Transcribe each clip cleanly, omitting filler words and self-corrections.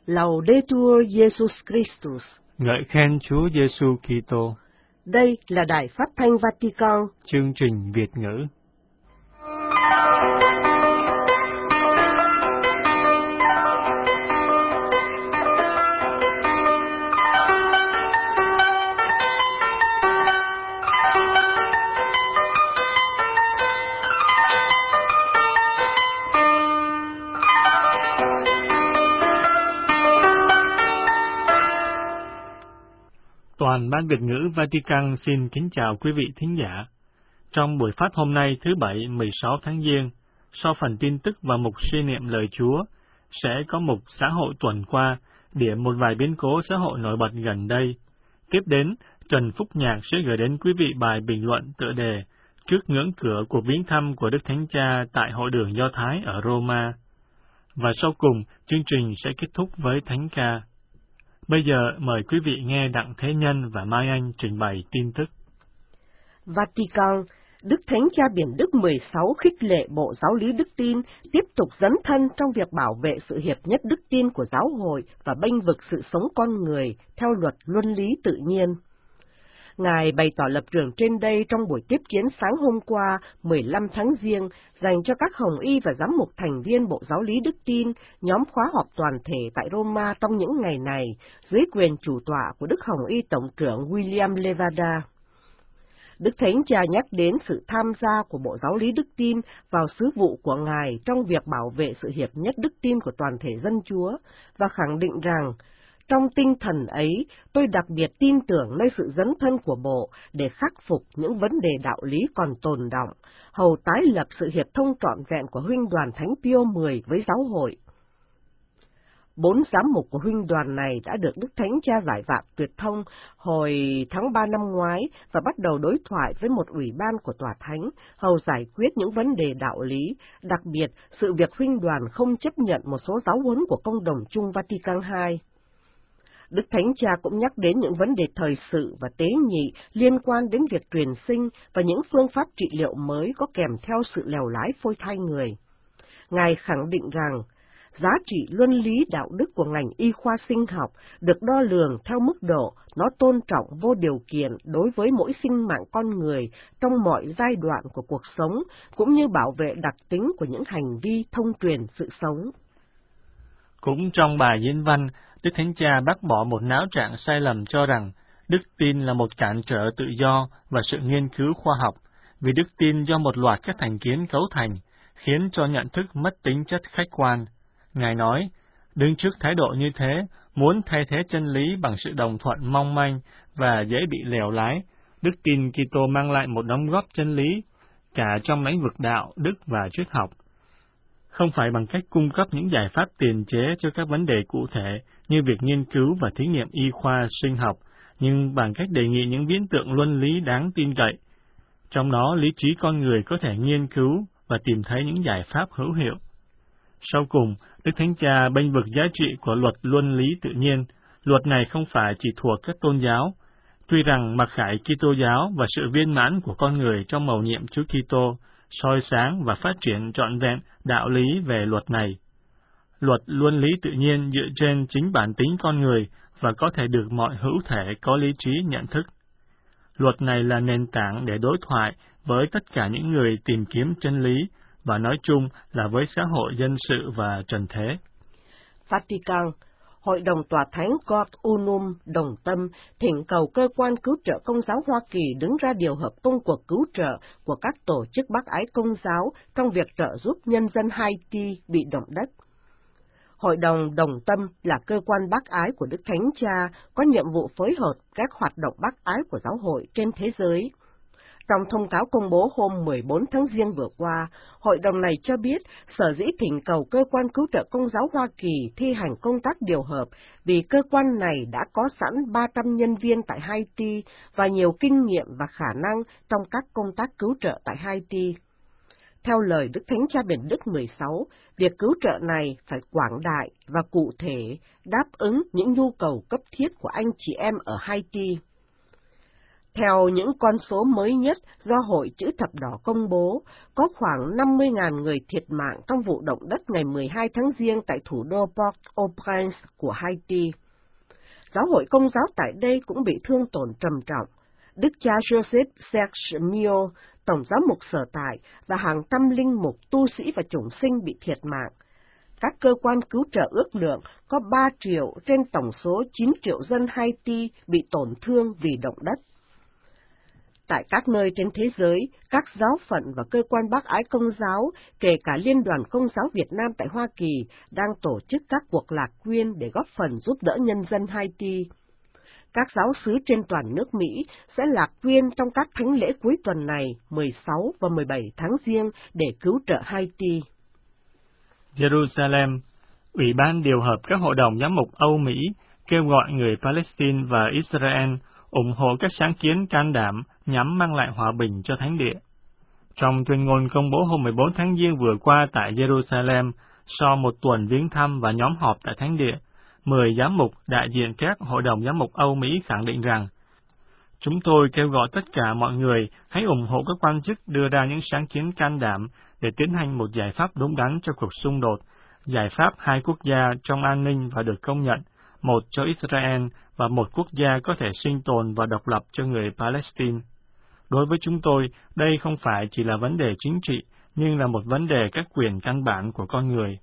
Laudetur Jesus Christus. Ngợi khen Chúa Giêsu Kitô. Đây là Đài Phát thanh Vatican. Chương trình Việt ngữ. Toàn ban Việt ngữ Vatican xin kính chào quý vị thính giả. Trong buổi phát hôm nay thứ Bảy 16 tháng Giêng, sau phần tin tức và mục suy niệm lời Chúa, sẽ có mục xã hội tuần qua, điểm một vài biến cố xã hội nổi bật gần đây. Tiếp đến, Trần Phúc Nhạc sẽ gửi đến quý vị bài bình luận tựa đề Trước ngưỡng cửa cuộc viếng thăm của Đức Thánh Cha tại Hội đường Do Thái ở Roma. Và sau cùng, chương trình sẽ kết thúc với Thánh ca. Bây giờ mời quý vị nghe Đặng Thế Nhân và Mai Anh trình bày tin tức. Vatican, Đức Thánh Cha Biển Đức 16 khích lệ Bộ Giáo lý Đức Tin tiếp tục dấn thân trong việc bảo vệ sự hiệp nhất đức tin của giáo hội và bênh vực sự sống con người theo luật luân lý tự nhiên. Ngài bày tỏ lập trường trên đây trong buổi tiếp kiến sáng hôm qua 15 tháng Giêng dành cho các hồng y và giám mục thành viên Bộ Giáo lý Đức Tin, nhóm khóa họp toàn thể tại Roma trong những ngày này, dưới quyền chủ tọa của Đức Hồng y Tổng trưởng William Levada. Đức Thánh Cha nhắc đến sự tham gia của Bộ Giáo lý Đức Tin vào sứ vụ của Ngài trong việc bảo vệ sự hiệp nhất đức tin của toàn thể dân Chúa, và khẳng định rằng, trong tinh thần ấy, tôi đặc biệt tin tưởng nơi sự dấn thân của Bộ để khắc phục những vấn đề đạo lý còn tồn đọng, hầu tái lập sự hiệp thông trọn vẹn của Huynh đoàn Thánh Pio X với giáo hội. 4 giám mục của huynh đoàn này đã được Đức Thánh Cha giải vạn tuyệt thông hồi tháng 3 năm ngoái và bắt đầu đối thoại với một ủy ban của Tòa Thánh, hầu giải quyết những vấn đề đạo lý, đặc biệt sự việc huynh đoàn không chấp nhận một số giáo huấn của Công đồng chung Vatican II. Đức Thánh Cha cũng nhắc đến những vấn đề thời sự và tế nhị liên quan đến việc truyền sinh và những phương pháp trị liệu mới có kèm theo sự lèo lái phôi thai người. Ngài khẳng định rằng, giá trị luân lý đạo đức của ngành y khoa sinh học được đo lường theo mức độ nó tôn trọng vô điều kiện đối với mỗi sinh mạng con người trong mọi giai đoạn của cuộc sống, cũng như bảo vệ đặc tính của những hành vi thông truyền sự sống. Cũng trong bài diễn văn, Đức Thánh Cha bác bỏ một não trạng sai lầm cho rằng đức tin là một cản trở tự do và sự nghiên cứu khoa học, vì đức tin do một loạt các thành kiến cấu thành, khiến cho nhận thức mất tính chất khách quan. Ngài nói, đứng trước thái độ như thế, muốn thay thế chân lý bằng sự đồng thuận mong manh và dễ bị lèo lái, đức tin Kitô mang lại một đóng góp chân lý, cả trong lĩnh vực đạo, đức và triết học. Không phải bằng cách cung cấp những giải pháp tiền chế cho các vấn đề cụ thể như việc nghiên cứu và thí nghiệm y khoa sinh học, nhưng bằng cách đề nghị những viễn tượng luân lý đáng tin cậy. Trong đó, lý trí con người có thể nghiên cứu và tìm thấy những giải pháp hữu hiệu. Sau cùng, Đức Thánh Cha bênh vực giá trị của luật luân lý tự nhiên. Luật này không phải chỉ thuộc các tôn giáo. Tuy rằng mặc khải Kitô giáo và sự viên mãn của con người trong mầu nhiệm Chúa Kitô soi sáng và phát triển trọn vẹn đạo lý về luật này. Luật luân lý tự nhiên dựa trên chính bản tính con người và có thể được mọi hữu thể có lý trí nhận thức. Luật này là nền tảng để đối thoại với tất cả những người tìm kiếm chân lý, và nói chung là với xã hội dân sự và trần thế. Vatican, Hội đồng Tòa Thánh God Unum đồng tâm thỉnh cầu cơ quan cứu trợ Công giáo Hoa Kỳ đứng ra điều hợp công cuộc cứu trợ của các tổ chức bác ái Công giáo trong việc trợ giúp nhân dân Haiti bị động đất. Hội đồng đồng tâm là cơ quan bác ái của Đức Thánh Cha có nhiệm vụ phối hợp các hoạt động bác ái của giáo hội trên thế giới. Trong thông cáo công bố hôm 14 tháng Giêng vừa qua, hội đồng này cho biết sở dĩ thỉnh cầu cơ quan cứu trợ Công giáo Hoa Kỳ thi hành công tác điều hợp vì cơ quan này đã có sẵn 300 nhân viên tại Haiti và nhiều kinh nghiệm và khả năng trong các công tác cứu trợ tại Haiti. Theo lời Đức Thánh Cha Biển Đức 16, việc cứu trợ này phải quảng đại và cụ thể, đáp ứng những nhu cầu cấp thiết của anh chị em ở Haiti. Theo những con số mới nhất do Hội Chữ Thập Đỏ công bố, có khoảng 50.000 người thiệt mạng trong vụ động đất ngày 12 tháng Giêng tại thủ đô Port-au-Prince của Haiti. Giáo hội Công giáo tại đây cũng bị thương tổn trầm trọng. Đức cha Joseph Serge Mio, tổng giám mục sở tại, và hàng trăm linh mục, tu sĩ và chủng sinh bị thiệt mạng. Các cơ quan cứu trợ ước lượng có 3 triệu trên tổng số 9 triệu dân Haiti bị tổn thương vì động đất. Tại các nơi trên thế giới, các giáo phận và cơ quan bác ái Công giáo, kể cả Liên đoàn Công giáo Việt Nam tại Hoa Kỳ, đang tổ chức các cuộc lạc quyên để góp phần giúp đỡ nhân dân Haiti. Các giáo xứ trên toàn nước Mỹ sẽ lạc quyên trong các thánh lễ cuối tuần này, 16 và 17 tháng Giêng, để cứu trợ Haiti. Jerusalem, Ủy ban điều hợp các hội đồng giám mục Âu Mỹ kêu gọi người Palestine và Israel ủng hộ các sáng kiến can đảm nhằm mang lại hòa bình cho thánh địa. Trong tuyên ngôn công bố hôm 14 tháng Giêng vừa qua tại Jerusalem, sau một tuần viếng thăm và nhóm họp tại thánh địa, 10 giám mục đại diện các hội đồng giám mục Âu Mỹ khẳng định rằng, chúng tôi kêu gọi tất cả mọi người hãy ủng hộ các quan chức đưa ra những sáng kiến can đảm để tiến hành một giải pháp đúng đắn cho cuộc xung đột, giải pháp hai quốc gia trong an ninh và được công nhận, một cho Israel và một quốc gia có thể sinh tồn và độc lập cho người Palestine. Đối với chúng tôi, đây không phải chỉ là vấn đề chính trị, nhưng là một vấn đề các quyền căn bản của con người.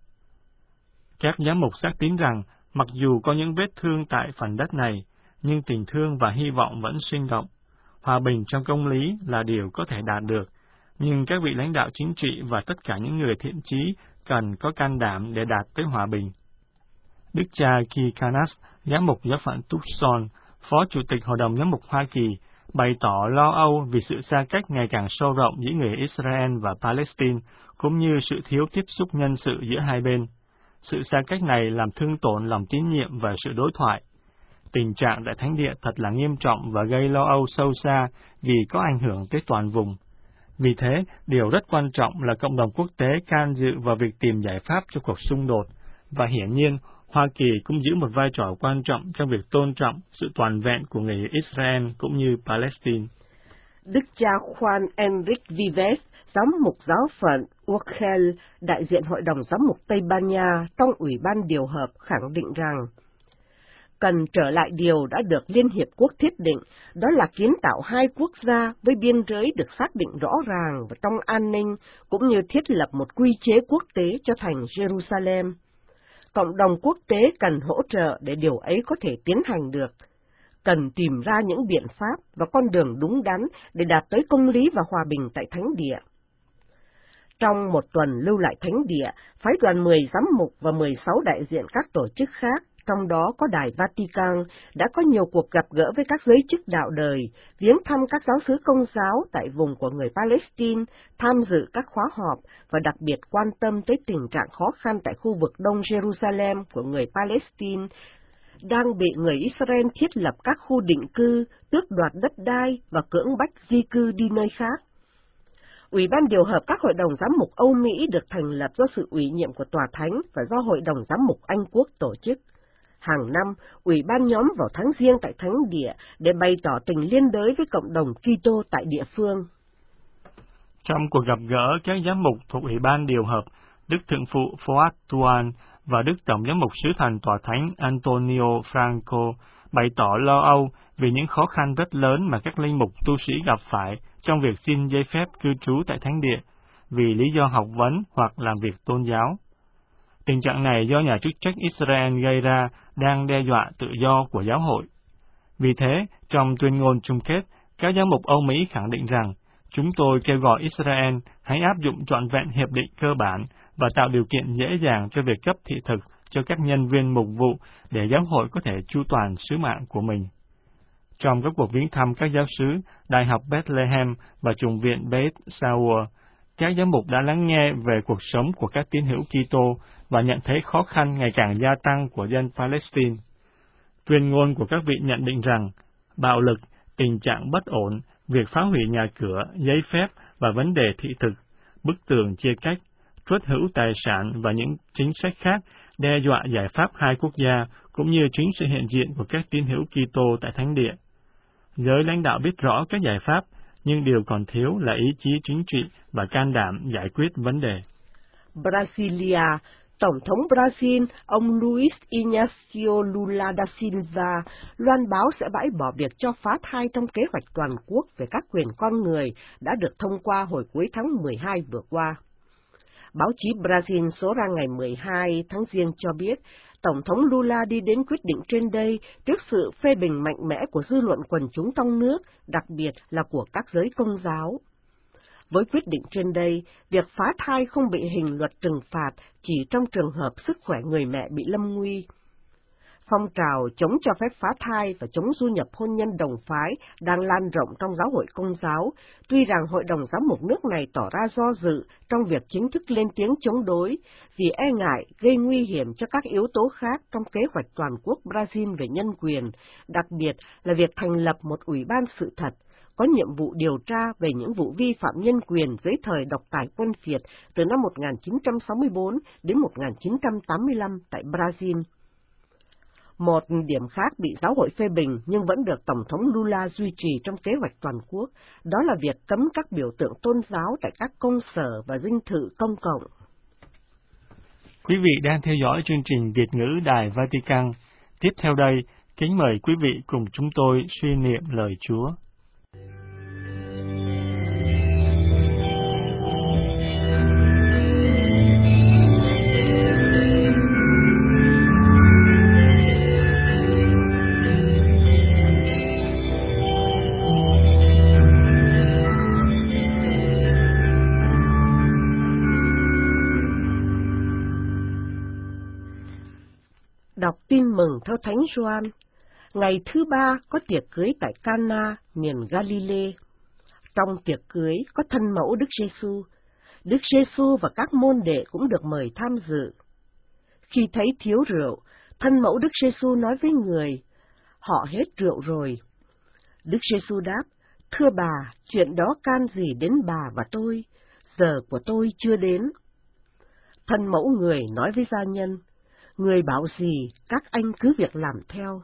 Các giám mục xác tín rằng, mặc dù có những vết thương tại phần đất này, nhưng tình thương và hy vọng vẫn sinh động. Hòa bình trong công lý là điều có thể đạt được, nhưng các vị lãnh đạo chính trị và tất cả những người thiện chí cần có can đảm để đạt tới hòa bình. Đức cha Kikanas, giám mục giáo phận Tucson, Phó Chủ tịch Hội đồng Giám mục Hoa Kỳ, bày tỏ lo âu vì sự xa cách ngày càng sâu rộng giữa người Israel và Palestine, cũng như sự thiếu tiếp xúc nhân sự giữa hai bên. Sự xa cách này làm thương tổn lòng tín nhiệm và sự đối thoại. Tình trạng tại thánh địa thật là nghiêm trọng và gây lo âu sâu xa vì có ảnh hưởng tới toàn vùng. Vì thế, điều rất quan trọng là cộng đồng quốc tế can dự vào việc tìm giải pháp cho cuộc xung đột, và hiển nhiên, Hoa Kỳ cũng giữ một vai trò quan trọng trong việc tôn trọng sự toàn vẹn của người Israel cũng như Palestine. Đức cha Juan Enrique Vives, giám mục giáo phận Urgel, đại diện Hội đồng Giám mục Tây Ban Nha trong Ủy ban điều hợp khẳng định rằng, cần trở lại điều đã được Liên Hiệp Quốc thiết định, đó là kiến tạo hai quốc gia với biên giới được xác định rõ ràng và trong an ninh, cũng như thiết lập một quy chế quốc tế cho thành Jerusalem. Cộng đồng quốc tế cần hỗ trợ để điều ấy có thể tiến hành được, cần tìm ra những biện pháp và con đường đúng đắn để đạt tới công lý và hòa bình tại thánh địa. Trong một tuần lưu lại thánh địa, phái đoàn 10 giám mục và 16 đại diện các tổ chức khác, trong đó có Đài Vatican, đã có nhiều cuộc gặp gỡ với các giới chức đạo đời, viếng thăm các giáo xứ Công giáo tại vùng của người Palestine, tham dự các khóa họp và đặc biệt quan tâm tới tình trạng khó khăn tại khu vực Đông Jerusalem của người Palestine, đang bị người Israel thiết lập các khu định cư, tước đoạt đất đai và cưỡng bách di cư đi nơi khác. Ủy ban điều hợp các hội đồng giám mục Âu Mỹ được thành lập do sự ủy nhiệm của Tòa Thánh và do Hội đồng Giám mục Anh Quốc tổ chức. Hàng năm, Ủy ban nhóm vào tháng Giêng tại thánh địa để bày tỏ tình liên đới với cộng đồng Kitô tại địa phương. Trong cuộc gặp gỡ các giám mục thuộc Ủy ban điều hợp, Đức Thượng phụ Fuad Tuan và Đức Tổng giám mục sứ thần Tòa Thánh Antonio Franco bày tỏ lo âu vì những khó khăn rất lớn mà các linh mục tu sĩ gặp phải trong việc xin giấy phép cư trú tại thánh địa, vì lý do học vấn hoặc làm việc tôn giáo. Tình trạng này do nhà chức trách Israel gây ra đang đe dọa tự do của giáo hội. Vì thế, trong tuyên ngôn chung kết, các giám mục Âu Mỹ khẳng định rằng, chúng tôi kêu gọi Israel hãy áp dụng trọn vẹn hiệp định cơ bản và tạo điều kiện dễ dàng cho việc cấp thị thực cho các nhân viên mục vụ để giáo hội có thể chu toàn sứ mạng của mình. Trong các cuộc viếng thăm các giáo xứ, Đại học Bethlehem và Chủng viện Beit Saur, các giám mục đã lắng nghe về cuộc sống của các tín hữu Kitô và nhận thấy khó khăn ngày càng gia tăng của dân Palestine. Tuyên ngôn của các vị nhận định rằng, bạo lực, tình trạng bất ổn, việc phá hủy nhà cửa, giấy phép và vấn đề thị thực, bức tường chia cách, truất hữu tài sản và những chính sách khác đe dọa giải pháp hai quốc gia cũng như chính sự hiện diện của các tín hữu Kitô tại thánh địa. Giới lãnh đạo biết rõ các giải pháp, nhưng điều còn thiếu là ý chí chính trị và can đảm giải quyết vấn đề. Brasilia, Tổng thống Brazil, ông Luiz Inácio Lula da Silva, loan báo sẽ bãi bỏ việc cho phá thai trong kế hoạch toàn quốc về các quyền con người đã được thông qua hồi cuối tháng 12 vừa qua. Báo chí Brazil số ra ngày 12 tháng Giêng cho biết, Tổng thống Lula đi đến quyết định trên đây trước sự phê bình mạnh mẽ của dư luận quần chúng trong nước, đặc biệt là của các giới công giáo. Với quyết định trên đây, việc phá thai không bị hình luật trừng phạt chỉ trong trường hợp sức khỏe người mẹ bị lâm nguy. Phong trào chống cho phép phá thai và chống du nhập hôn nhân đồng phái đang lan rộng trong giáo hội Công giáo, tuy rằng Hội đồng Giám mục nước này tỏ ra do dự trong việc chính thức lên tiếng chống đối, vì e ngại gây nguy hiểm cho các yếu tố khác trong kế hoạch toàn quốc Brazil về nhân quyền, đặc biệt là việc thành lập một ủy ban sự thật, có nhiệm vụ điều tra về những vụ vi phạm nhân quyền dưới thời độc tài quân Việt từ năm 1964 đến 1985 tại Brazil. Một điểm khác bị giáo hội phê bình nhưng vẫn được Tổng thống Lula duy trì trong kế hoạch toàn quốc, đó là việc cấm các biểu tượng tôn giáo tại các công sở và dinh thự công cộng. Quý vị đang theo dõi chương trình Việt ngữ Đài Vatican. Tiếp theo đây, kính mời quý vị cùng chúng tôi suy niệm lời Chúa. Đọc tin mừng theo Thánh Gioan. Ngày thứ ba có tiệc cưới tại Cana, miền Galilee. Trong tiệc cưới có thân mẫu Đức Giêsu. Đức Giêsu và các môn đệ cũng được mời tham dự. Khi thấy thiếu rượu, thân mẫu Đức Giêsu nói với người: "Họ hết rượu rồi." Đức Giêsu đáp: "Thưa bà, chuyện đó can gì đến bà và tôi? Giờ của tôi chưa đến." Thân mẫu người nói với gia nhân: "Người bảo gì, các anh cứ việc làm theo."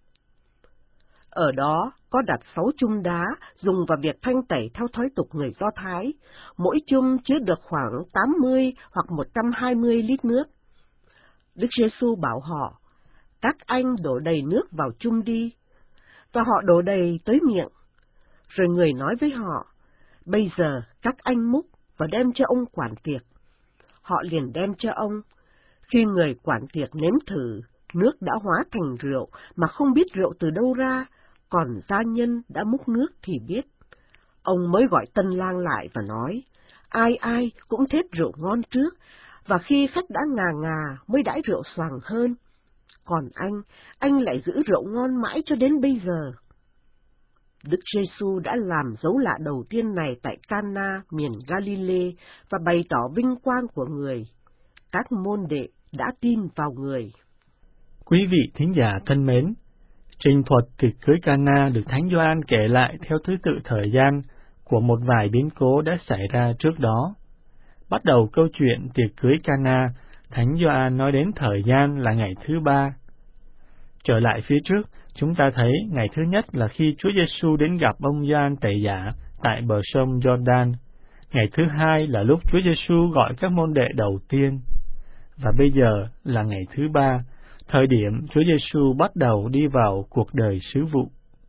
Ở đó có đặt 6 chum đá dùng vào việc thanh tẩy theo thói tục người Do Thái, mỗi chum chứa được khoảng 80 hoặc 120 lít nước. Đức Giêsu bảo họ: "Các anh đổ đầy nước vào chum đi." Và họ đổ đầy tới miệng. Rồi người nói với họ: "Bây giờ các anh múc và đem cho ông quản tiệc." Họ liền đem cho ông. Khi người quản tiệc nếm thử, nước đã hóa thành rượu mà không biết rượu từ đâu ra, còn gia nhân đã múc nước thì biết. Ông mới gọi tân lang lại và nói: "Ai ai cũng thết rượu ngon trước, và khi khách đã ngà ngà mới đãi rượu xoàng hơn. Còn anh lại giữ rượu ngon mãi cho đến bây giờ." Đức Giêsu đã làm dấu lạ đầu tiên này tại Cana, miền Galilee, và bày tỏ vinh quang của người. Các môn đệ đã tin vào người. Quý vị thính giả thân mến, trình thuật tiệc cưới Cana được Thánh Gioan kể lại theo thứ tự thời gian của một vài biến cố đã xảy ra trước đó. Bắt đầu câu chuyện tiệc cưới Cana, Thánh Gioan nói đến thời gian là ngày thứ ba. Trở lại phía trước, chúng ta thấy ngày thứ nhất là khi Chúa Giêsu đến gặp ông Gioan Tẩy Giả tại bờ sông Giô-đan. Ngày thứ hai là lúc Chúa Giêsu gọi các môn đệ đầu tiên. Và bây giờ là ngày thứ ba, thời điểm Chúa Giêsu bắt đầu đi vào cuộc đời sứ vụ.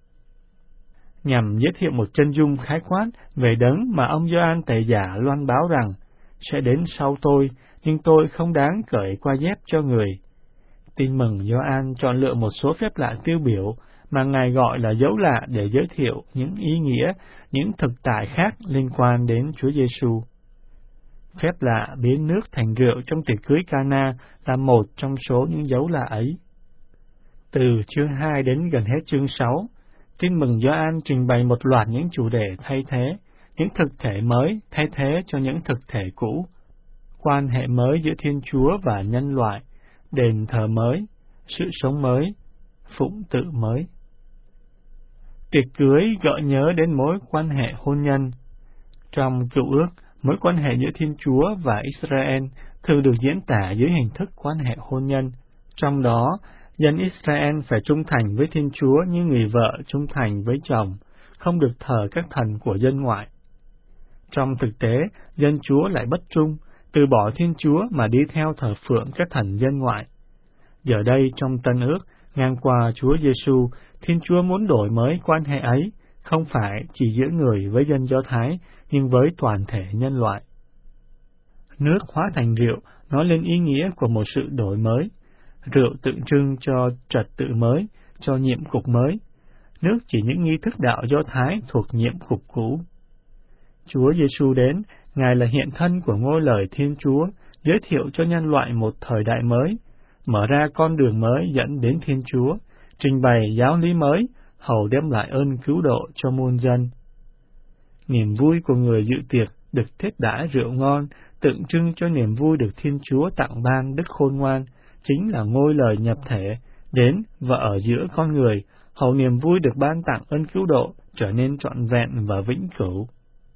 Nhằm giới thiệu một chân dung khái quát về đấng mà ông Gioan Tẩy Giả loan báo rằng sẽ đến sau tôi, nhưng tôi không đáng cởi qua dép cho người. Tin mừng Gioan chọn lựa một số phép lạ tiêu biểu mà Ngài gọi là dấu lạ để giới thiệu những ý nghĩa, những thực tại khác liên quan đến Chúa Giêsu. Phép lạ biến nước thành rượu trong tiệc cưới Cana là một trong số những dấu lạ ấy. Từ chương 2 đến gần hết chương 6, Tin mừng Gioan trình bày một loạt những chủ đề thay thế, những thực thể mới thay thế cho những thực thể cũ, quan hệ mới giữa Thiên Chúa và nhân loại, đền thờ mới, sự sống mới, phụng tự mới. Tiệc cưới gợi nhớ đến mối quan hệ hôn nhân. Trong Cựu Ước, mối quan hệ giữa Thiên Chúa và Israel thường được diễn tả dưới hình thức quan hệ hôn nhân. Trong đó, Dân Israel phải trung thành với Thiên Chúa như người vợ trung thành với chồng, không được thờ các thần của dân ngoại. Trong thực tế, dân Chúa lại bất trung, từ bỏ Thiên Chúa mà đi theo thờ phượng các thần dân ngoại. Giờ đây trong Tân Ước, ngang qua Chúa Giêsu, Thiên Chúa muốn đổi mới quan hệ ấy, không phải chỉ giữa người với dân Do Thái, nhưng với toàn thể nhân loại. Nước hóa thành rượu nói lên ý nghĩa của một sự đổi mới. Rượu tượng trưng cho trật tự mới, cho nhiệm cục mới. Nước chỉ những nghi thức đạo Do Thái thuộc nhiệm cục cũ. Chúa Giêsu đến, Ngài là hiện thân của ngôi lời Thiên Chúa, giới thiệu cho nhân loại một thời đại mới, mở ra con đường mới dẫn đến Thiên Chúa, trình bày giáo lý mới, hầu đem lại ơn cứu độ cho muôn dân. Niềm vui của người dự tiệc được thiết đãi rượu ngon, tượng trưng cho niềm vui được Thiên Chúa tặng ban đức khôn ngoan, chính là ngôi lời nhập thể, đến và ở giữa con người, hầu niềm vui được ban tặng ơn cứu độ trở nên trọn vẹn và vĩnh cửu.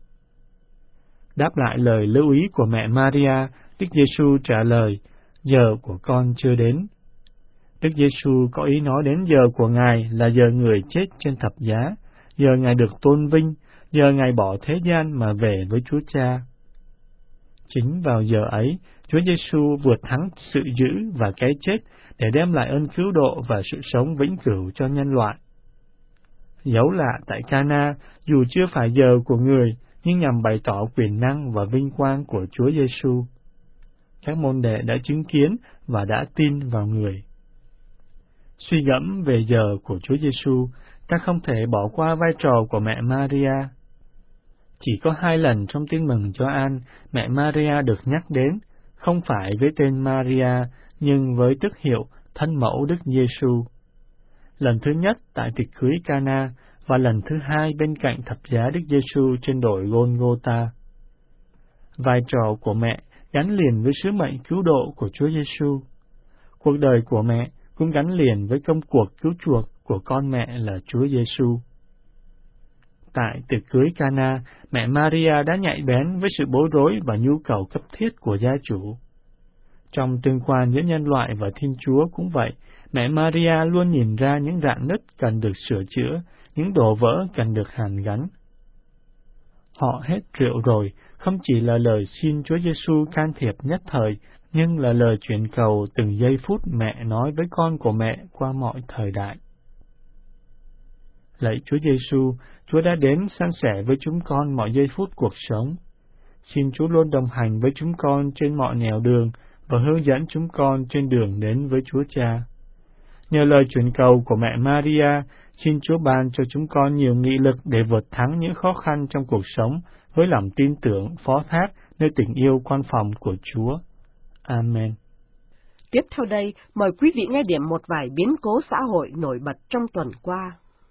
Đáp lại lời lưu ý của mẹ Maria, Đức Giêsu trả lời, giờ của con chưa đến. Đức Giêsu có ý nói đến giờ của Ngài là giờ người chết trên thập giá, giờ Ngài được tôn vinh, giờ Ngài bỏ thế gian mà về với Chúa Cha. Chính vào giờ ấy, Chúa Giêsu vượt thắng sự dữ và cái chết để đem lại ơn cứu độ và sự sống vĩnh cửu cho nhân loại. Dẫu là tại Ca-na, dù chưa phải giờ của người, nhưng nhằm bày tỏ quyền năng và vinh quang của Chúa Giêsu. Các môn đệ đã chứng kiến và đã tin vào người. Suy gẫm về giờ của Chúa Giêsu, ta không thể bỏ qua vai trò của mẹ Maria. Chỉ có 2 lần trong Tin mừng Gioan, mẹ Maria được nhắc đến, không phải với tên Maria, nhưng với tước hiệu thân mẫu Đức Giêsu. Lần thứ nhất tại tiệc cưới Ca-na và lần thứ 2 bên cạnh thập giá Đức Giêsu trên đồi Gôn-gô-ta. Vai trò của mẹ gắn liền với sứ mệnh cứu độ của Chúa Giêsu. Cuộc đời của mẹ cũng gắn liền với công cuộc cứu chuộc của con mẹ là Chúa Giêsu. Tại tiệc cưới Ca-na, mẹ Maria đã nhạy bén với sự bối rối và nhu cầu cấp thiết của gia chủ. Trong tương quan giữa nhân loại và Thiên Chúa cũng vậy, mẹ Maria luôn nhìn ra những rạn nứt cần được sửa chữa, những đổ vỡ cần được hàn gắn. Họ hết rượu rồi, không chỉ là lời xin Chúa Giêsu can thiệp nhất thời, nhưng là lời chuyển cầu từng giây phút mẹ nói với con của mẹ qua mọi thời đại. Lạy Chúa Giêsu, Chúa đã đến san sẻ với chúng con mọi giây phút cuộc sống. Xin Chúa luôn đồng hành với chúng con trên mọi nẻo đường và hướng dẫn chúng con trên đường đến với Chúa Cha. Nhờ lời chuyển cầu của mẹ Maria, xin Chúa ban cho chúng con nhiều nghị lực để vượt thắng những khó khăn trong cuộc sống với lòng tin tưởng, phó thác nơi tình yêu quan phòng của Chúa. Amen. Tiếp theo đây, mời quý vị nghe điểm một vài biến cố xã hội nổi bật trong tuần qua.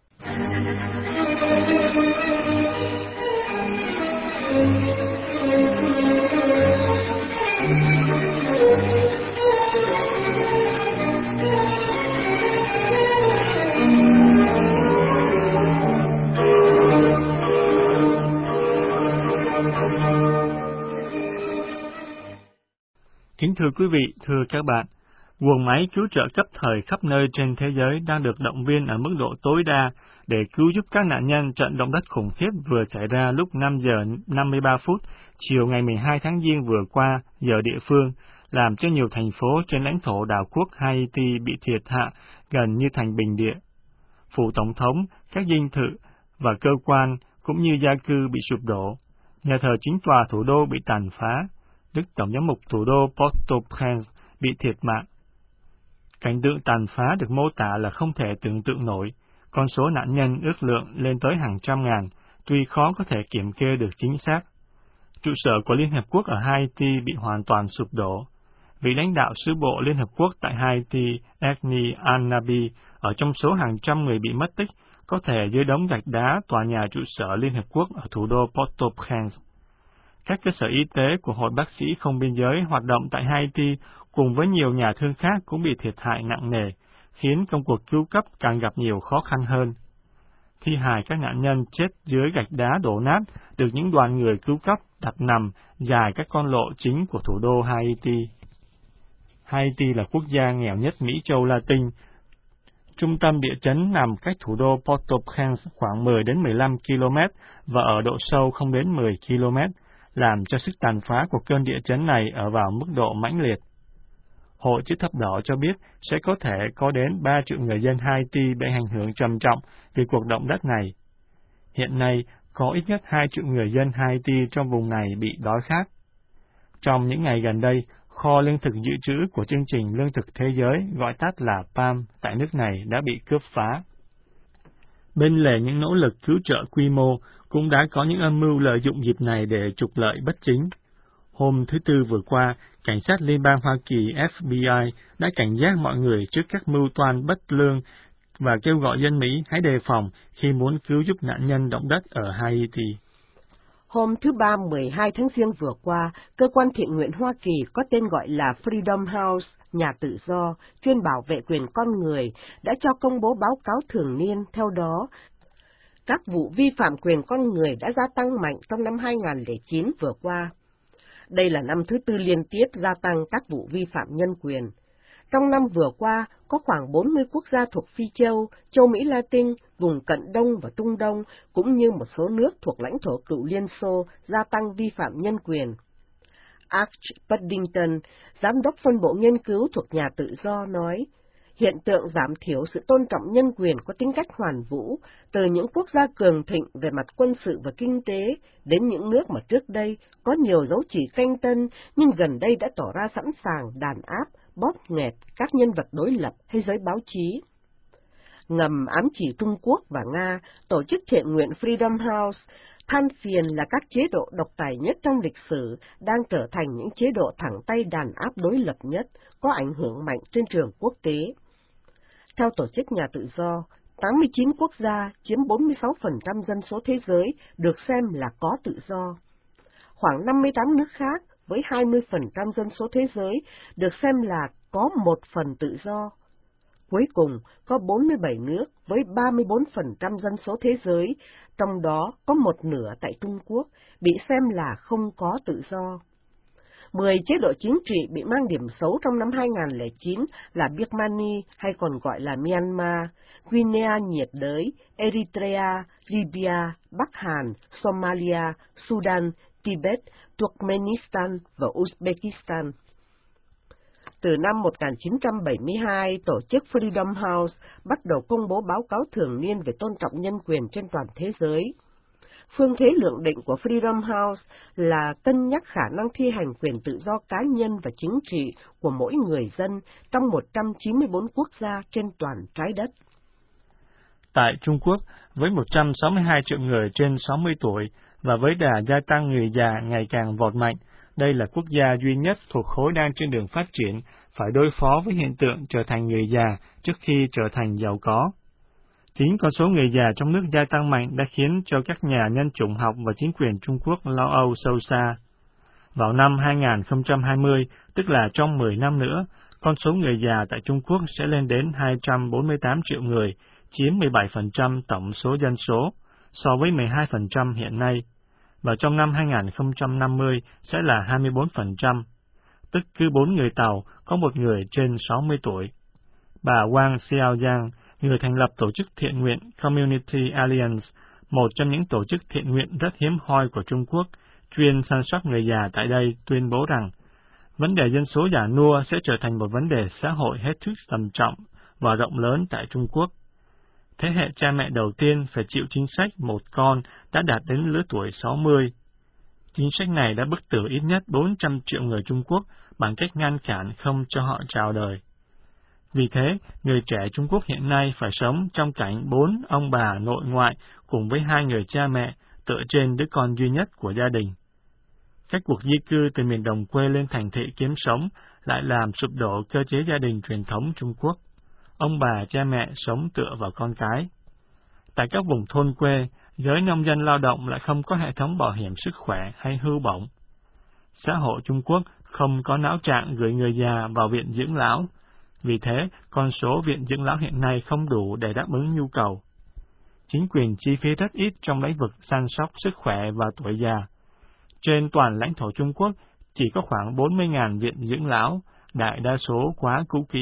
Kính thưa quý vị, thưa các bạn, guồng máy cứu trợ cấp thời khắp nơi trên thế giới đang được động viên ở mức độ tối đa để cứu giúp các nạn nhân trận động đất khủng khiếp vừa xảy ra lúc 5 giờ 53 phút chiều ngày 12 tháng Giêng vừa qua giờ địa phương, làm cho nhiều thành phố trên lãnh thổ đảo quốc Haiti bị thiệt hại gần như thành bình địa. Phủ tổng thống, các dinh thự và cơ quan cũng như gia cư bị sụp đổ. Nhà thờ chính tòa thủ đô bị tàn phá. Đức Tổng giám mục thủ đô Port-au-Prince bị thiệt mạng. Cảnh tượng tàn phá được mô tả là không thể tưởng tượng nổi. Con số nạn nhân ước lượng lên tới hàng trăm ngàn, tuy khó có thể kiểm kê được chính xác. Trụ sở của Liên Hợp Quốc ở Haiti bị hoàn toàn sụp đổ. Vị lãnh đạo sứ bộ Liên Hợp Quốc tại Haiti, Agni Anabi, ở trong số hàng trăm người bị mất tích, có thể dưới đống gạch đá tòa nhà trụ sở Liên Hợp Quốc ở thủ đô Port-au-Prince. Các cơ sở y tế của Hội Bác sĩ Không Biên Giới hoạt động tại Haiti cùng với nhiều nhà thương khác cũng bị thiệt hại nặng nề, khiến công cuộc cứu cấp càng gặp nhiều khó khăn hơn. Thi hài các nạn nhân chết dưới gạch đá đổ nát được những đoàn người cứu cấp đặt nằm dài các con lộ chính của thủ đô Haiti. Haiti là quốc gia nghèo nhất Mỹ châu Latin, Trung tâm địa chấn nằm cách thủ đô Port-au-Prince khoảng 10 đến 15 km và ở độ sâu không đến 10 km, làm cho sức tàn phá của cơn địa chấn này ở vào mức độ mãnh liệt. Hội Chữ Thập Đỏ cho biết sẽ có thể có đến 3 triệu người dân Haiti bị ảnh hưởng trầm trọng vì cuộc động đất này. Hiện nay, có ít nhất 2 triệu người dân Haiti trong vùng này bị đói khát. Trong những ngày gần đây, kho lương thực dự trữ của chương trình Lương thực Thế giới, gọi tắt là PAM, tại nước này đã bị cướp phá. Bên lề những nỗ lực cứu trợ quy mô, cũng đã có những âm mưu lợi dụng dịp này để trục lợi bất chính. Hôm thứ Tư vừa qua, cảnh sát Liên bang Hoa Kỳ FBI đã cảnh giác mọi người trước các mưu toan bất lương và kêu gọi dân Mỹ hãy đề phòng khi muốn cứu giúp nạn nhân động đất ở Haiti. Hôm thứ Ba 12 tháng Giêng vừa qua, cơ quan thiện nguyện Hoa Kỳ có tên gọi là Freedom House, nhà tự do, chuyên bảo vệ quyền con người, đã cho công bố báo cáo thường niên. Theo đó, các vụ vi phạm quyền con người đã gia tăng mạnh trong năm 2009 vừa qua. Đây là năm thứ tư liên tiếp gia tăng các vụ vi phạm nhân quyền. Trong năm vừa qua, có khoảng 40 quốc gia thuộc Phi châu, châu Mỹ Latin, vùng Cận Đông và Trung Đông, cũng như một số nước thuộc lãnh thổ cựu Liên Xô gia tăng vi phạm nhân quyền. Arch Puddington, giám đốc phân bộ nghiên cứu thuộc nhà tự do, nói, hiện tượng giảm thiểu sự tôn trọng nhân quyền có tính cách hoàn vũ, từ những quốc gia cường thịnh về mặt quân sự và kinh tế, đến những nước mà trước đây có nhiều dấu chỉ canh tân, nhưng gần đây đã tỏ ra sẵn sàng đàn áp, bóp nghẹt các nhân vật đối lập hay giới báo chí. Ngầm ám chỉ Trung Quốc và Nga, tổ chức thiện nguyện Freedom House than phiền là các chế độ độc tài nhất trong lịch sử đang trở thành những chế độ thẳng tay đàn áp đối lập nhất, có ảnh hưởng mạnh trên trường quốc tế. Theo tổ chức nhà tự do, 89 quốc gia chiếm 46% dân số thế giới được xem là có tự do. Khoảng 58 nước khác với 20% dân số thế giới được xem là có một phần tự do. Cuối cùng, có 47 nước với 34% dân số thế giới, trong đó có một nửa tại Trung Quốc, bị xem là không có tự do. 10 chế độ chính trị bị mang điểm xấu trong năm 2009 là Birmania hay còn gọi là Myanmar, Guinea nhiệt đới, Eritrea, Libya, Bắc Hàn, Somalia, Sudan, Tibet, Turkmenistan và Uzbekistan. Từ năm 1972, tổ chức Freedom House bắt đầu công bố báo cáo thường niên về tôn trọng nhân quyền trên toàn thế giới. Phương thế lượng định của Freedom House là cân nhắc khả năng thi hành quyền tự do cá nhân và chính trị của mỗi người dân trong 194 quốc gia trên toàn trái đất. Tại Trung Quốc, với 162 triệu người trên 60 tuổi và với đà gia tăng người già ngày càng vọt mạnh, đây là quốc gia duy nhất thuộc khối đang trên đường phát triển, phải đối phó với hiện tượng trở thành người già trước khi trở thành giàu có. Chính con số người già trong nước gia tăng mạnh đã khiến cho các nhà nhân chủng học và chính quyền Trung Quốc lo âu sâu xa. Vào năm 2020, tức là trong 10 năm nữa, con số người già tại Trung Quốc sẽ lên đến 248 triệu người, chiếm 17% tổng số dân số, so với 12% hiện nay. Và trong năm 2050 sẽ là 24%, tức cứ 4 người Tàu có một người trên 60 tuổi. Bà Wang Xiaoyang, người thành lập tổ chức thiện nguyện Community Alliance, một trong những tổ chức thiện nguyện rất hiếm hoi của Trung Quốc, chuyên săn sóc người già tại đây, tuyên bố rằng vấn đề dân số già nua sẽ trở thành một vấn đề xã hội hết sức trầm trọng và rộng lớn tại Trung Quốc. Thế hệ cha mẹ đầu tiên phải chịu chính sách một con đã đạt đến lứa tuổi 60. Chính sách này đã bức tử ít nhất 400 triệu người Trung Quốc bằng cách ngăn cản không cho họ chào đời. Vì thế, người trẻ Trung Quốc hiện nay phải sống trong cảnh 4 ông bà nội ngoại cùng với 2 người cha mẹ tựa trên đứa con duy nhất của gia đình. Các cuộc di cư từ miền đồng quê lên thành thị kiếm sống lại làm sụp đổ cơ chế gia đình truyền thống Trung Quốc. Ông bà cha mẹ sống tựa vào con cái. Tại các vùng thôn quê, giới nông dân lao động lại không có hệ thống bảo hiểm sức khỏe hay hưu bổng. Xã hội Trung Quốc không có não trạng gửi người già vào viện dưỡng lão. Vì thế, con số viện dưỡng lão hiện nay không đủ để đáp ứng nhu cầu. Chính quyền chi phí rất ít trong lĩnh vực chăm sóc sức khỏe và tuổi già. Trên toàn lãnh thổ Trung Quốc, chỉ có khoảng 40.000 viện dưỡng lão, đại đa số quá cũ kỹ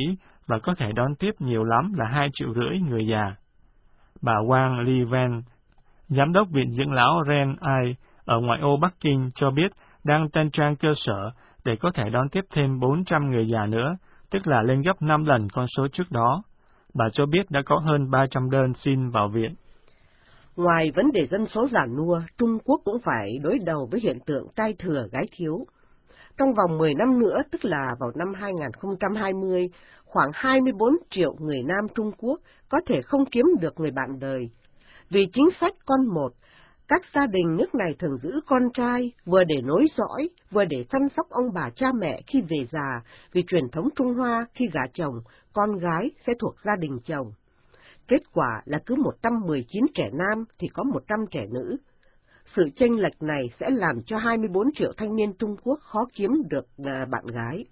và có thể đón tiếp nhiều lắm là 2,5 triệu người già. Bà Wang Liwen, giám đốc Viện Dưỡng lão Ren Ai ở ngoại ô Bắc Kinh cho biết đang tân trang cơ sở để có thể đón tiếp thêm 400 người già nữa, tức là lên gấp 5 lần con số trước đó. Bà cho biết đã có hơn 300 đơn xin vào viện. Ngoài vấn đề dân số già nua, Trung Quốc cũng phải đối đầu với hiện tượng trai thừa gái thiếu. Trong vòng 10 năm nữa, tức là vào năm 2020, khoảng 24 triệu người Nam Trung Quốc có thể không kiếm được người bạn đời. Vì chính sách con một, các gia đình nước này thường giữ con trai vừa để nối dõi, vừa để chăm sóc ông bà cha mẹ khi về già, vì truyền thống Trung Hoa khi gả chồng, con gái sẽ thuộc gia đình chồng. Kết quả là cứ 119 trẻ nam thì có 100 trẻ nữ. Sự chênh lệch này sẽ làm cho 24 triệu thanh niên Trung Quốc khó kiếm được bạn gái.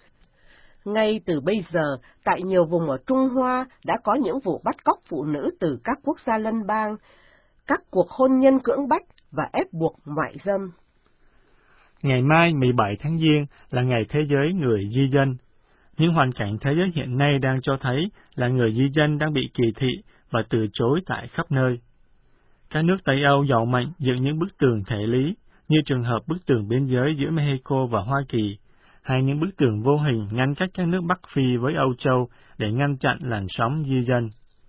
Ngay từ bây giờ, tại nhiều vùng ở Trung Hoa đã có những vụ bắt cóc phụ nữ từ các quốc gia lân bang, các cuộc hôn nhân cưỡng bách và ép buộc mại dâm. Ngày mai 17 tháng Giêng là ngày thế giới người di dân. Những hoàn cảnh thế giới hiện nay đang cho thấy là người di dân đang bị kỳ thị và từ chối tại khắp nơi. Các nước Tây Âu giàu mạnh dựng những bức tường thể lý, như trường hợp bức tường biên giới giữa Mexico và Hoa Kỳ, hay những bức tường vô hình ngăn cách các nước Bắc Phi với Âu Châu để ngăn chặn làn sóng di dân.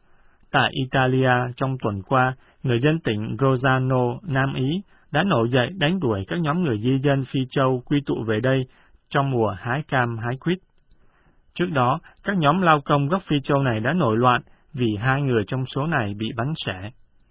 Tại Italia, trong tuần qua, người dân tỉnh Rozzano, Nam Ý, đã nổi dậy đánh đuổi các nhóm người di dân Phi Châu quy tụ về đây trong mùa hái cam hái quýt. Trước đó, các nhóm lao công gốc Phi Châu này đã nổi loạn vì 2 người trong số này bị bắn xẻ.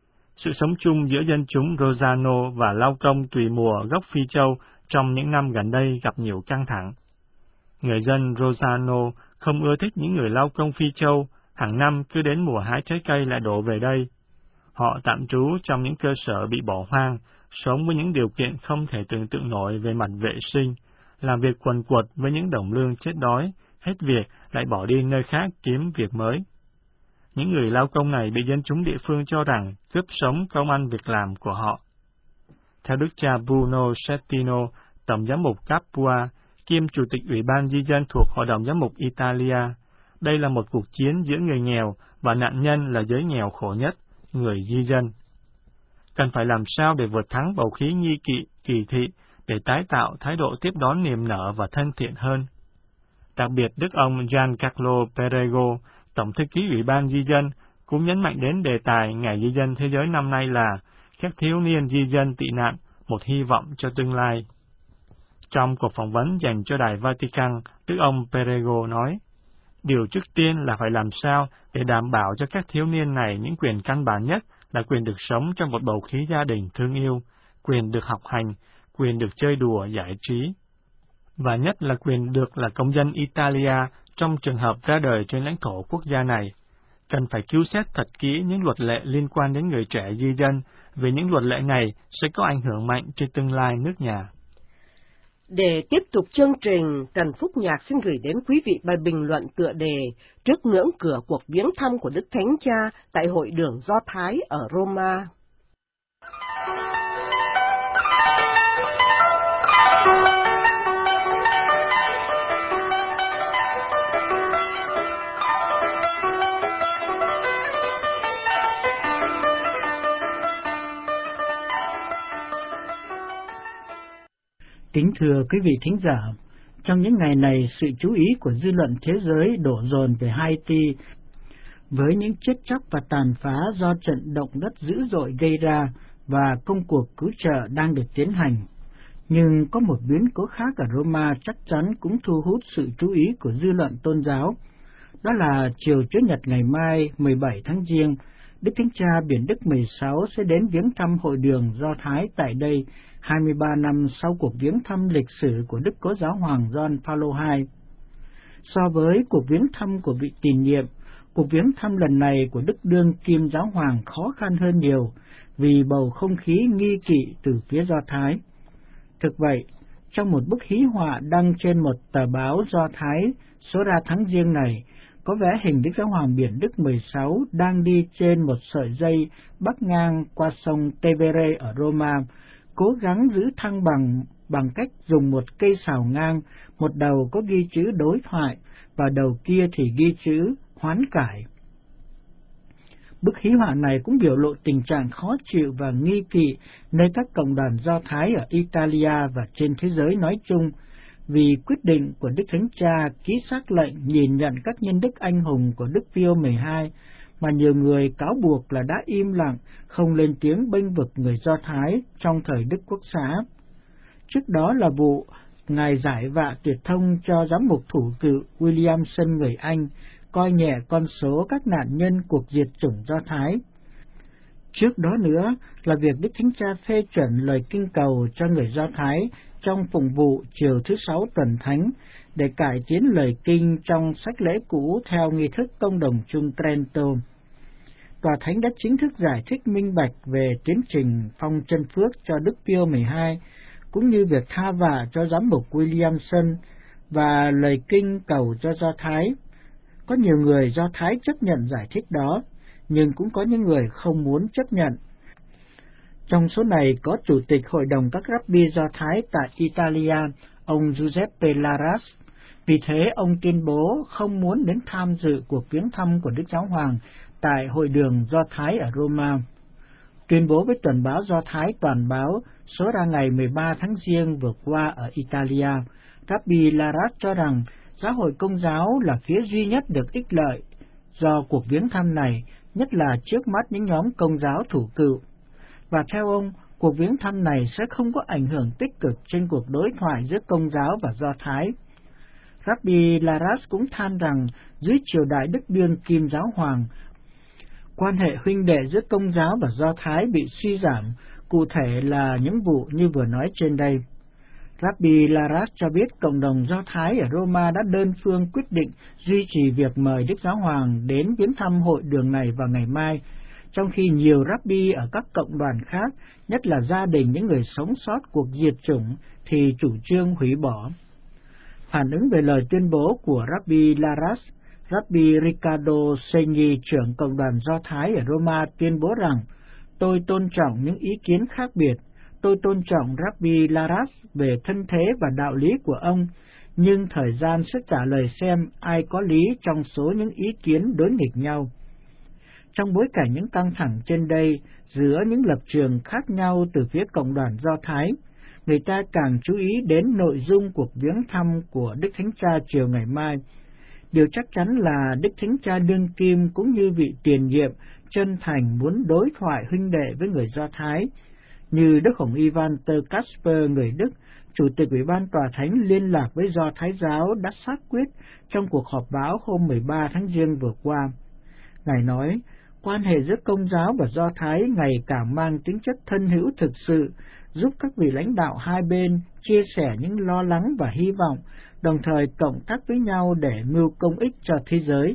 Sự sống chung giữa dân chúng Rozzano và lao công tùy mùa gốc Phi Châu trong những năm gần đây gặp nhiều căng thẳng. Người dân Rozzano không ưa thích những người lao công Phi Châu, hàng năm cứ đến mùa hái trái cây lại đổ về đây. Họ tạm trú trong những cơ sở bị bỏ hoang, sống với những điều kiện không thể tưởng tượng nổi về mặt vệ sinh, làm việc quần quật với những đồng lương chết đói, hết việc lại bỏ đi nơi khác kiếm việc mới. Những người lao công này bị dân chúng địa phương cho rằng cướp sống công ăn việc làm của họ. Theo đức cha Bruno Settino, Tổng giám mục Capua, kiêm Chủ tịch Ủy ban Di dân thuộc Hội đồng Giám mục Italia, đây là một cuộc chiến giữa người nghèo và nạn nhân là giới nghèo khổ nhất, người di dân. Cần phải làm sao để vượt thắng bầu khí nghi kỵ, kỳ thị, để tái tạo thái độ tiếp đón niềm nở và thân thiện hơn. Đặc biệt, Đức ông Giancarlo Perego, Tổng thư ký Ủy ban Di dân, cũng nhấn mạnh đến đề tài Ngày Di dân Thế giới năm nay là các thiếu niên di dân tị nạn, một hy vọng cho tương lai. Trong cuộc phỏng vấn dành cho Đài Vatican, Đức ông Perego nói, điều trước tiên là phải làm sao để đảm bảo cho các thiếu niên này những quyền căn bản nhất là quyền được sống trong một bầu khí gia đình thương yêu, quyền được học hành, quyền được chơi đùa giải trí, và nhất là quyền được là công dân Italia trong trường hợp ra đời trên lãnh thổ quốc gia này. Cần phải cứu xét thật kỹ những luật lệ liên quan đến người trẻ di dân, vì những luật lệ này sẽ có ảnh hưởng mạnh trên tương lai nước nhà. Để tiếp tục chương trình, Trần Phúc Nhạc xin gửi đến quý vị bài bình luận tựa đề Trước ngưỡng cửa cuộc viếng thăm của Đức Thánh Cha tại Hội đường Do Thái ở Roma. Kính thưa quý vị thính giả, trong những ngày này, sự chú ý của dư luận thế giới đổ dồn về Haiti với những chết chóc và tàn phá do trận động đất dữ dội gây ra và công cuộc cứu trợ đang được tiến hành. Nhưng có một biến cố khác ở Roma chắc chắn cũng thu hút sự chú ý của dư luận tôn giáo. Đó là chiều Chủ nhật ngày mai 17 tháng Giêng, Đức Thánh Cha Biển Đức 16 sẽ đến viếng thăm Hội đường Do Thái tại đây, 23 năm sau cuộc viếng thăm lịch sử của Đức Cố Giáo Hoàng Gioan Phaolô II. So với cuộc viếng thăm của vị tiền nhiệm, cuộc viếng thăm lần này của Đức Đương Kim Giáo Hoàng khó khăn hơn nhiều vì bầu không khí nghi kỵ từ phía Do Thái. Thực vậy, trong một bức hí họa đăng trên một tờ báo Do Thái số ra tháng Giêng này, có vẽ hình Đức Giáo Hoàng Biển Đức 16 đang đi trên một sợi dây bắc ngang qua sông Tevere ở Roma, cố gắng giữ thăng bằng cách dùng một cây sào ngang, một đầu có ghi chữ đối thoại và đầu kia thì ghi chữ hoán cải. Bức hí họa này cũng biểu lộ tình trạng khó chịu và nghi kỵ nơi các cộng đoàn Do Thái ở Italia và trên thế giới nói chung, vì quyết định của Đức Thánh Cha ký xác lệnh nhìn nhận các nhân đức anh hùng của Đức Pio XII, mà nhiều người cáo buộc là đã im lặng, không lên tiếng bênh vực người Do Thái trong thời Đức Quốc xã. Trước đó là vụ Ngài giải vạ tuyệt thông cho giám mục thủ cự Williamson người Anh, coi nhẹ con số các nạn nhân cuộc diệt chủng Do Thái. Trước đó nữa là việc Đức Thánh Cha phê chuẩn lời kinh cầu cho người Do Thái trong phụng vụ chiều thứ Sáu tuần thánh để cải tiến lời kinh trong sách lễ cũ theo nghi thức công đồng chung Trento. Tòa Thánh đã chính thức giải thích minh bạch về tiến trình phong chân phước cho Đức Pio XII, cũng như việc tha vạ cho giám mục Williamson và lời kinh cầu cho Do Thái. Có nhiều người Do Thái chấp nhận giải thích đó, nhưng cũng có những người không muốn chấp nhận. Trong số này có Chủ tịch Hội đồng các Rabbi Do Thái tại Italia, ông Giuseppe Laras. Vì thế, ông tuyên bố không muốn đến tham dự cuộc viếng thăm của Đức Giáo Hoàng tại Hội đường Do Thái ở Roma. Tuyên bố với tuần báo Do Thái Toàn báo số ra ngày 13 tháng Giêng vừa qua ở Italia, Rabbi Laras cho rằng Giáo hội Công giáo là phía duy nhất được ích lợi do cuộc viếng thăm này, nhất là trước mắt những nhóm Công giáo thủ cựu. Và theo ông, cuộc viếng thăm này sẽ không có ảnh hưởng tích cực trên cuộc đối thoại giữa Công giáo và Do Thái. Rabbi Laras cũng than rằng dưới triều đại Đức Đương Kim Giáo Hoàng, quan hệ huynh đệ giữa Công giáo và Do Thái bị suy giảm, cụ thể là những vụ như vừa nói trên đây. Rabbi Laras cho biết cộng đồng Do Thái ở Roma đã đơn phương quyết định duy trì việc mời Đức Giáo Hoàng đến viếng thăm hội đường này vào ngày mai, trong khi nhiều Rabbi ở các cộng đoàn khác, nhất là gia đình những người sống sót cuộc diệt chủng, thì chủ trương hủy bỏ. Phản ứng về lời tuyên bố của Rabbi Laras, Rabbi Riccardo Segni, trưởng cộng đoàn Do Thái ở Roma, tuyên bố rằng: "Tôi tôn trọng những ý kiến khác biệt. Tôi tôn trọng Rabbi Laras về thân thế và đạo lý của ông, nhưng thời gian sẽ trả lời xem ai có lý trong số những ý kiến đối nghịch nhau." Trong bối cảnh những căng thẳng trên đây giữa những lập trường khác nhau từ phía cộng đoàn Do Thái, người ta càng chú ý đến nội dung cuộc viếng thăm của Đức Thánh Cha chiều ngày mai. Điều chắc chắn là Đức Thánh Cha đương kim cũng như vị tiền nhiệm chân thành muốn đối thoại huynh đệ với người Do Thái, như Đức Hồng Y Walter Kasper người Đức, Chủ tịch Ủy ban Tòa Thánh liên lạc với Do Thái giáo đã xác quyết trong cuộc họp báo hôm 13 tháng Giêng vừa qua. Ngài nói, quan hệ giữa Công giáo và Do Thái ngày càng mang tính chất thân hữu thực sự, giúp các vị lãnh đạo hai bên chia sẻ những lo lắng và hy vọng, đồng thời cộng tác với nhau để mưu công ích cho thế giới.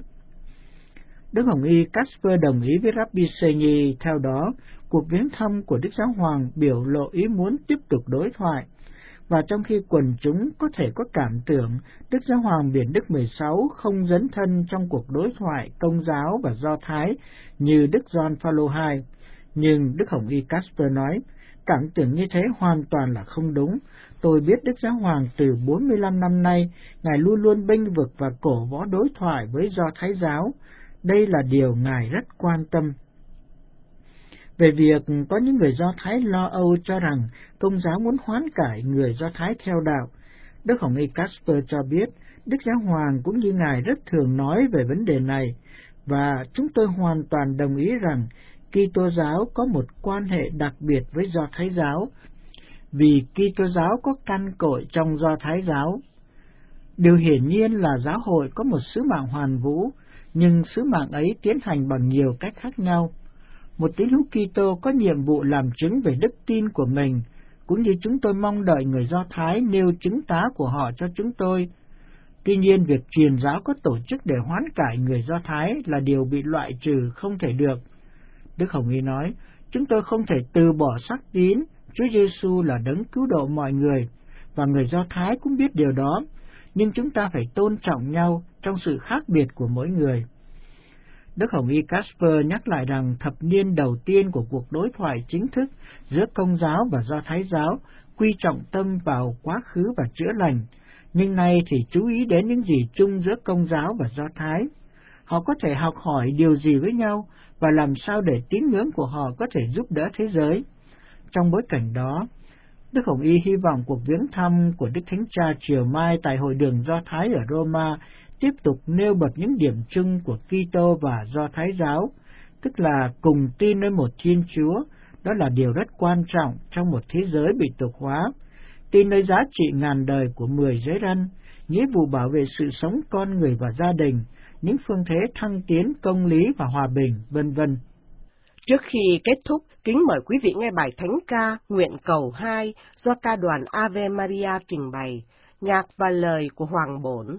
Đức Hồng Y Kasper đồng ý với Rabbi Segni. Theo đó, cuộc viếng thăm của Đức Giáo Hoàng biểu lộ ý muốn tiếp tục đối thoại, và trong khi quần chúng có thể có cảm tưởng Đức Giáo Hoàng Biển Đức 16 không dấn thân trong cuộc đối thoại Công giáo và Do Thái như Đức Gioan Phaolô II, nhưng Đức Hồng Y Kasper nói, cảm tưởng như thế hoàn toàn là không đúng. Tôi biết Đức Giáo Hoàng từ 45 năm nay, Ngài luôn luôn bênh vực và cổ võ đối thoại với Do Thái giáo. Đây là điều Ngài rất quan tâm. Về việc có những người Do Thái lo âu cho rằng Công giáo muốn hoán cải người Do Thái theo đạo, Đức Hồng Y Kasper cho biết Đức Giáo Hoàng cũng như Ngài rất thường nói về vấn đề này, và chúng tôi hoàn toàn đồng ý rằng Kitô giáo có một quan hệ đặc biệt với Do Thái giáo, vì Kitô giáo có căn cội trong Do Thái giáo. Điều hiển nhiên là giáo hội có một sứ mạng hoàn vũ, nhưng sứ mạng ấy tiến hành bằng nhiều cách khác nhau. Một tín hữu Kitô có nhiệm vụ làm chứng về đức tin của mình, cũng như chúng tôi mong đợi người Do Thái nêu chứng tá của họ cho chúng tôi. Tuy nhiên, việc truyền giáo có tổ chức để hoán cải người Do Thái là điều bị loại trừ không thể được. Đức Hồng Y nói, chúng tôi không thể từ bỏ xác tín Chúa Giêsu là đấng cứu độ mọi người, và người Do Thái cũng biết điều đó, nhưng chúng ta phải tôn trọng nhau trong sự khác biệt của mỗi người. Đức Hồng Y Kasper nhắc lại rằng thập niên đầu tiên của cuộc đối thoại chính thức giữa Công giáo và Do Thái giáo quy trọng tâm vào quá khứ và chữa lành, nhưng nay thì chú ý đến những gì chung giữa Công giáo và Do Thái. Họ có thể học hỏi điều gì với nhau và làm sao để tín ngưỡng của họ có thể giúp đỡ thế giới. Trong bối cảnh đó, Đức Hồng Y hy vọng cuộc viếng thăm của Đức Thánh Cha chiều mai tại Hội đường Do Thái ở Roma tiếp tục nêu bật những điểm chung của Kitô và Do Thái giáo, tức là cùng tin nơi một Thiên Chúa. Đó là điều rất quan trọng trong một thế giới bị tục hóa. Tin nơi giá trị ngàn đời của 10 giới răn, nghĩa vụ bảo vệ sự sống con người và gia đình, những phương thế thăng tiến, công lý và hòa bình, vân vân. Trước khi kết thúc, kính mời quý vị nghe bài thánh ca Nguyện Cầu 2 do ca đoàn Ave Maria trình bày, nhạc và lời của Hoàng Bổn.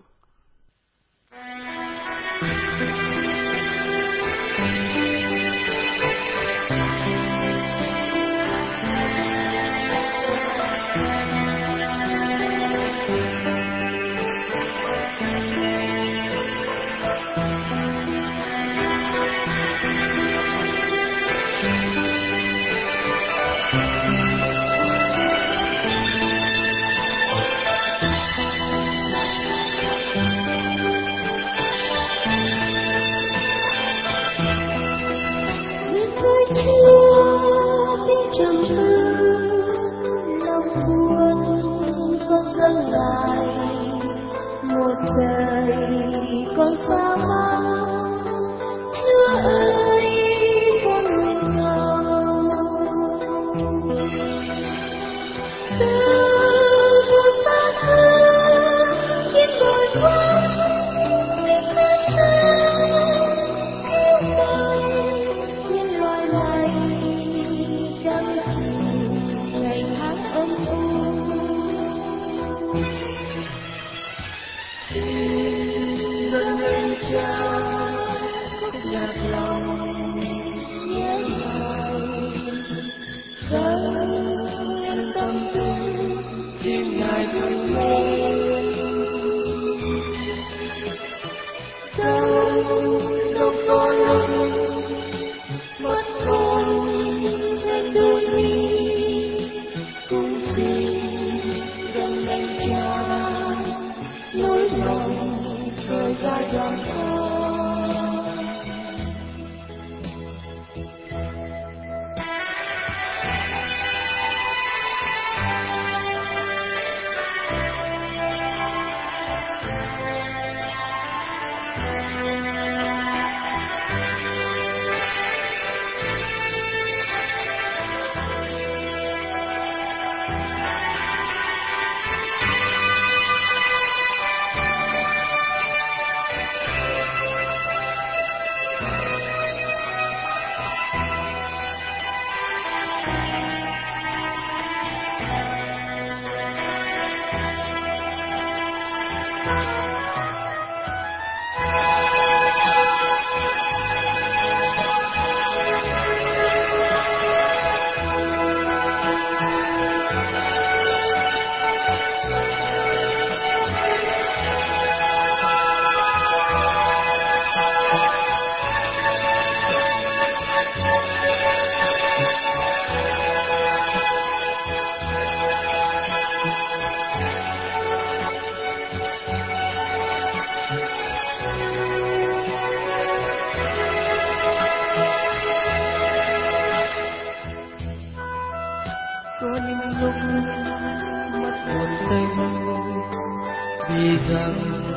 vì rằng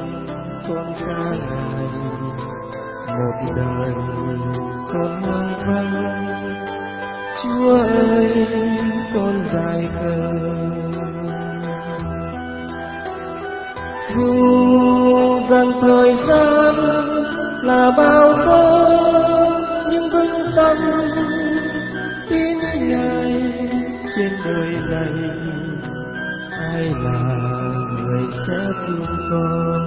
con xa Ngài một đời con hoang mang. Chúa ơi, con dài khờ dù rằng thời gian là bao giờ, nhưng vững tâm tin Ngài trên đời này. Ai là người sẽ thương con?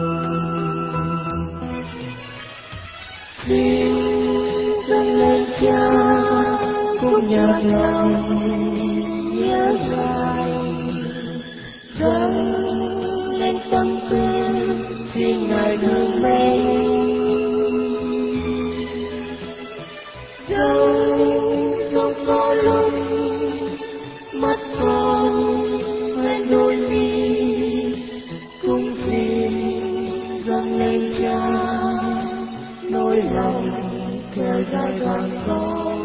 Xin dâng lên Cha cùng nhạc lòng nhớ Ngài, dâng lên tâm tư xin Ngài thương mến. Dẫu không có lúc mắt con hoen đôi mi, cũng trải dài vàng son.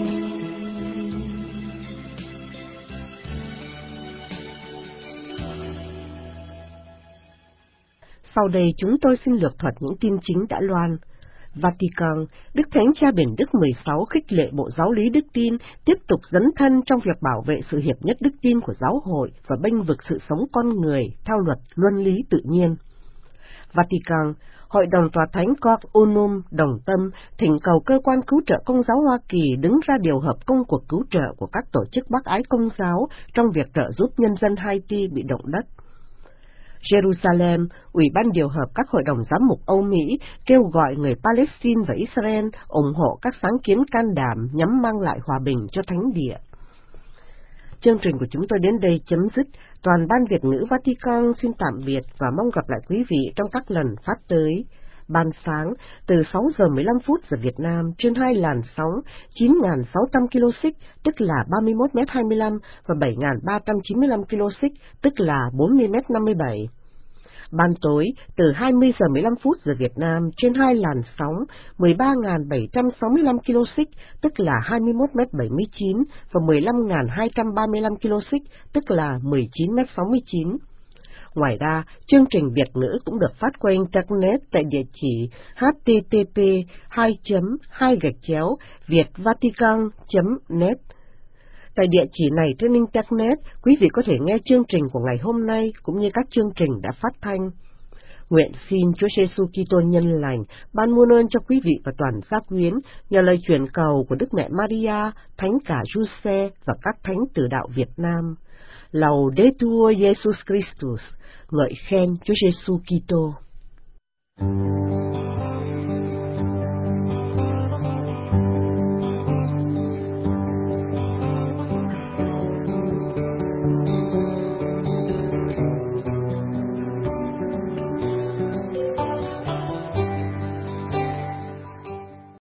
Sau đây chúng tôi xin lược thuật những tin chính đã loan. Vatican, Đức Thánh Cha Biển Đức 16 khích lệ Bộ Giáo lý Đức Tin tiếp tục dấn thân trong việc bảo vệ sự hiệp nhất đức tin của giáo hội và bênh vực sự sống con người theo luật luân lý tự nhiên. Vatican, Hội đồng Tòa Thánh Cor Unum đồng tâm thỉnh cầu cơ quan cứu trợ Công giáo Hoa Kỳ đứng ra điều hợp công cuộc cứu trợ của các tổ chức bác ái Công giáo trong việc trợ giúp nhân dân Haiti bị động đất. Jerusalem, Ủy ban điều hợp các hội đồng giám mục Âu Mỹ kêu gọi người Palestine và Israel ủng hộ các sáng kiến can đảm nhằm mang lại hòa bình cho thánh địa. Chương trình của chúng tôi đến đây chấm dứt. Toàn ban Việt ngữ Vatican xin tạm biệt và mong gặp lại quý vị trong các lần phát tới. Ban sáng từ 6 giờ 15 phút giờ Việt Nam trên 2 làn sóng 9.600 kHz tức là 31m25 và 7.395 kHz tức là 40m57. Ban tối từ 20 giờ 15 phút giờ Việt Nam trên 2 làn sóng 13.765 kHz tức là 21m79 và 15.235 kHz tức là 19m69. Ngoài ra, chương trình Việt ngữ cũng được phát qua Internet tại địa chỉ http://vietvatican.net. Tại địa chỉ này trên Internet, quý vị có thể nghe chương trình của ngày hôm nay cũng như các chương trình đã phát thanh. Nguyện xin Chúa Giêsu Kitô nhân lành ban muôn ơn cho quý vị và toàn gia quyến nhờ lời chuyển cầu của Đức Mẹ Maria, Thánh cả Giuse và các thánh tử đạo Việt Nam. Laudetur Jesus Christus, ngợi khen Chúa Giêsu Kitô.